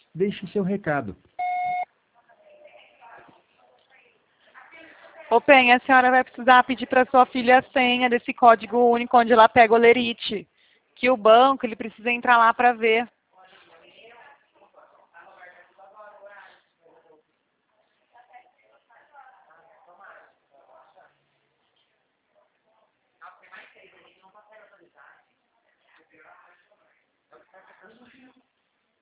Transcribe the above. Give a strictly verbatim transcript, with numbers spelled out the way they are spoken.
Deixe seu recado. Ô Penha, a senhora vai precisar pedir para sua filha a senha desse código único onde ela pega o lerite. Que o banco, ele precisa entrar lá para ver.